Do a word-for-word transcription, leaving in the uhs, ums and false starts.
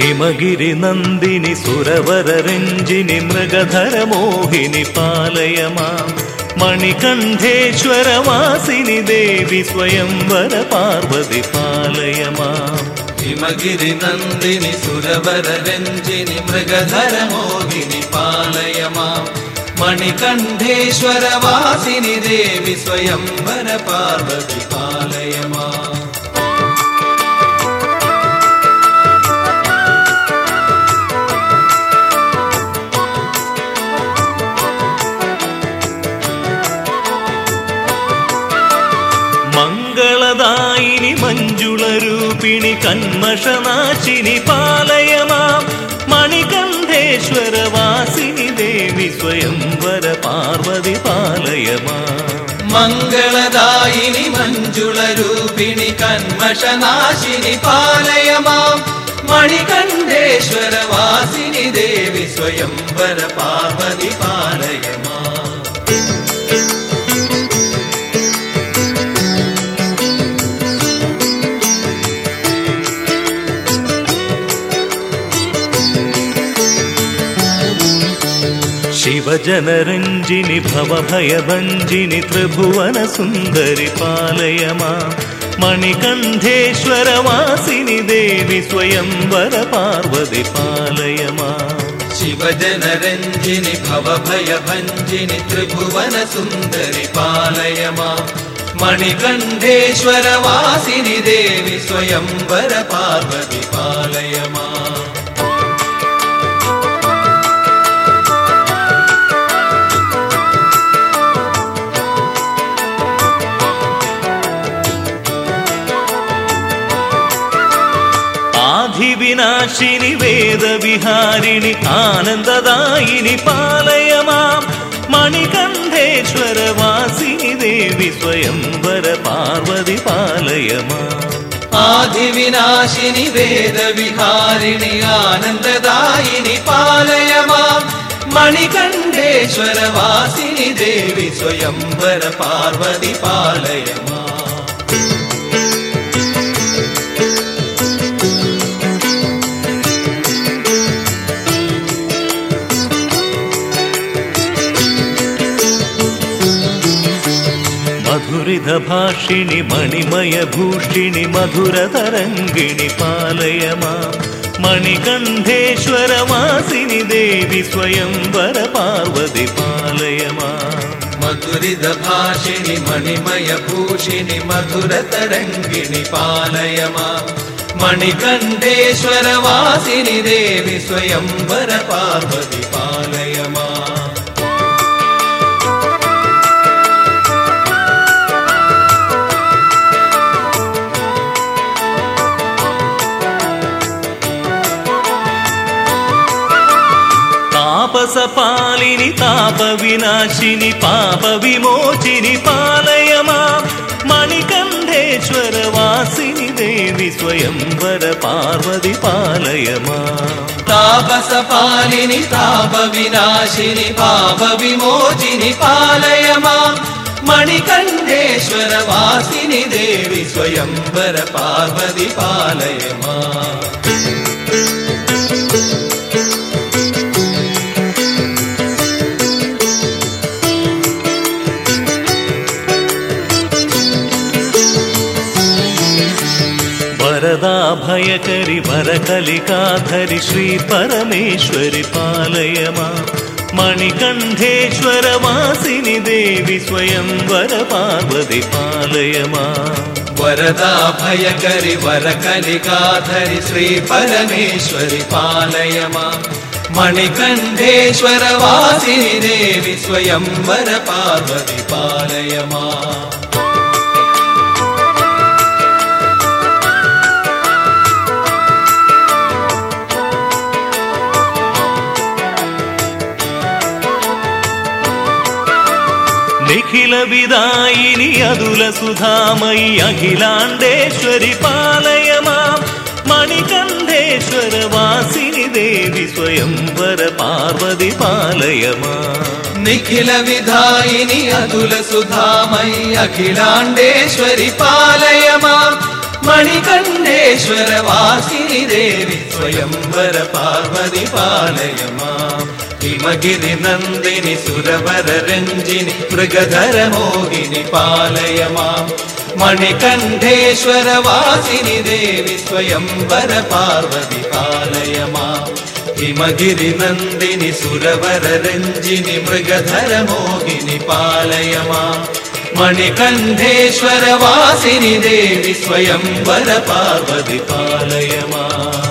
ഹിമഗിരി നന്ദിനി സുരവരരഞ്ജിനി മൃഗധര മോഹിനി പാലയ മാം മണികണ്ഠേശ്വരവാസിനി ദേവി സ്വയംവര പാർവതി പാലയ മാം ഹിമഗിരി നന്ദിനി സുരവരരഞ്ജിനി മൃഗധര മോഹിനി പാലയ മാം മണികണ്ഠേശ്വരവാസിനി ദേവി സ്വയംവര പാർവതി പാലയ മാം മംഗളദായിനി മഞ്ജുളരൂപിണി കന്മഷനാശിനി പാലയ മാം മണികണ്ഠേശ്വരവാസിനി ദേവി സ്വയംവര പാർവതി പാലയ മാം മംഗളദായിനി മഞ്ജുളരൂപിണി കന്മഷനാശിനി പാലയ മാം മണികണ്ഠേശ്വരവാസിനി ദേവി സ്വയംവര പാർവതി പാലയ മാം ശിവജനരഞ്ജിനി ഭവഭയഭഞ്ജിനി ത്രിഭുവന സുന്ദരി പാലയ മാം മണികണ്ഠേശ്വരവാസിനി ദേവി സ്വയംവര പാർവതി പാലയ മാം ശിവജനരഞ്ജിനി ഭവഭയഭഞ്ജിനി ത്രിഭുവന സുന്ദരി പാലയ മാം മണികണ്ഠേശ്വരവാസിനി ദേവി സ്വയംവര പാർവതി പാലയ മാം ആദിവിനാശിനി വേദവിഹാരിണി ആനന്ദദായിനി പാലയ മാം മണികണ്ഠേശ്വരവാസിനി ദേവി സ്വയംവര പാർവതി പാലയ മാം ആദിവിനാശിനി വേദവിഹാരിണി ആനന്ദദായിനി പാലയ മാം മണികണ്ഠേശ്വരവാസിനി ദേവി സ്വയംവര പാർവതി പാലയ മാം മധുരിതഭാഷിണി മണിമയഭൂഷിണി മധുരതരംഗിണി പാലയ മാം മണികണ്ഠേശ്വരവാസിനി ദേവി സ്വയംവര പാർവതി പാലയ മാം മധുരിതഭാഷിണി മണിമയഭൂഷിണി മധുരതരംഗിണി പാലയ മാം മണികണ്ഠേശ്വരവാസിനി ദേവി സ്വയംവര പാർവതി പാലയ മാം താപസപാലിനി താപവിനാശിനി പാപവിമോചിനി പാലയ മാം മണികണ്ഠേശ്വരവാസിനി ദേവി സ്വയംവര പാർവതി പാലയ മാം താപസപാലിനി താപവിനാശിനി പാപവിമോചിനി പാലയ മാം മണികണ്ഠേശ്വരവാസിനി ദേവി സ്വയംവര പാർവതി പാലയ മാം വരദാഭയകരി വരകലികാധരി ശ്രീ പരമേശ്വരി പാലയ മാം മണികണ്ഠേശ്വരവാസിനി ദേവി സ്വയംവര പാർവതി പാലയ മാം വരദാഭയകരി വരകലികാധരി ശ്രീ പരമേശ്വരി പാലയ മാം മണികണ്ഠേശ്വരവാസിനി ദേവി സ്വയംവര പാർവതി പാലയ മാം നിഖില വിദായിനി അതുല സുധാമയി അഖിലാണ്ടേശ്വരി പാലയ മാം മണികണ്ഠേശ്വരവാസിനി ദേവി സ്വയംവര പാർവതി പാലയ മാം നിഖില വിദായിനി അതുല സുധാമയി അഖിലാണ്ടേശ്വരി പാലയ മാം മണികണ്ഠേ मणिकण्ठेश्वरवासिनि देवि स्वयंवर पार्वती पालय माम् हिमगिरिनन्दिनि सुरवररञ्जिनि मृगधरमोहिनि पालय माम् मणिकण्ठेश्वरवासिनि देवि स्वयंवर पार्वती पालय माम् हिमगिरिनन्दिनि सुरवररञ्जिनि मृगधरमोहिनि पालय माम् मणिकण्ठेश्वरवासिनि देवि स्वयंवर पार्वती पालय माम्।